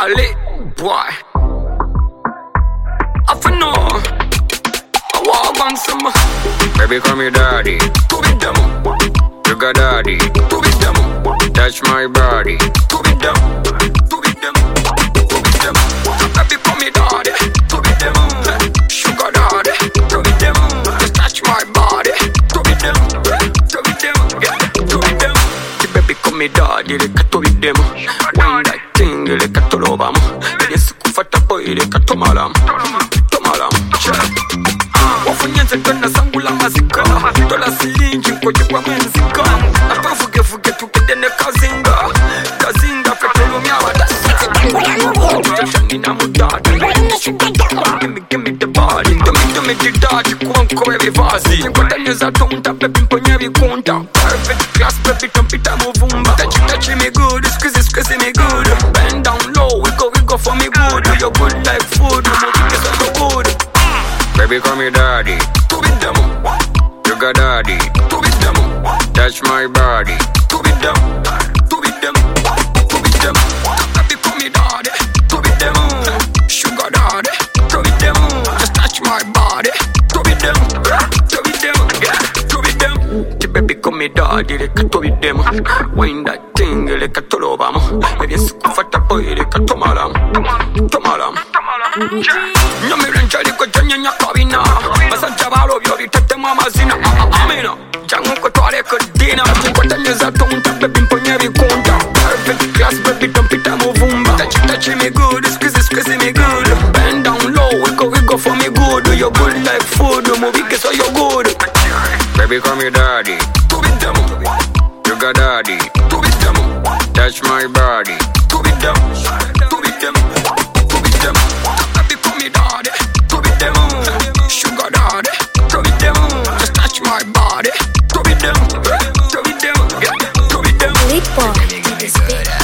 Ali, boy. I for know. I walk on some. Baby, call me daddy. To be them. Sugar daddy. To be them. Touch my body. To be them. To be them. To be them. Baby, call me daddy. To be them. Sugar daddy. To be them. Just touch my body. To be them. To be them. To be them. Baby, call me daddy. To be them. When that thing, like a tolobam. Yes, kufata boy, like a tomalam. Tomalam. Wafunyenze tona sangula mazika. Tola silinji kwa jukwa menzika. Apafuge fuge tukidene kazinga. Kazinga petolo miawada. Nina mudada. Give me the body. Do me the daddy. Kuanko every vazi. Nkota nyeza tonta. Baby mponye vikunta. Perfect class baby tampita muvumba. Touch me good. Squeeze me good. Bend down low. We go for me good. You're good like food. You move it so good. Baby call me daddy. To be them. Sugar daddy. To be them. Touch my body. To be them. To be them. To be them. Baby call me daddy. To be them. Sugar daddy. To be them. Just touch my body. To be them. To be them. To be them. The baby call me daddy. To be them. Wind that thing like a tolobam. Baby sikufata boy like a tomalam. Tomalam. Nyami rencha liko jenya nyakabina. Basa jabalo vyo vitete mamazina. Amina. Jangu kutwale kudina. Nkota nyeza tonta baby mponye vikunta. Perfect class baby tampita muvumba. Touch me good, squeeze me good. Bend down low, we go for me good. You're good like food, movie so you're good. Baby call me daddy. To be them. Sugar daddy. To be them. Touch my body. To be them. To be them. To be them. Baby call me daddy. To be them. Sugar daddy. To be them. Just touch my body. To be them. To be them. To be them. Lipo.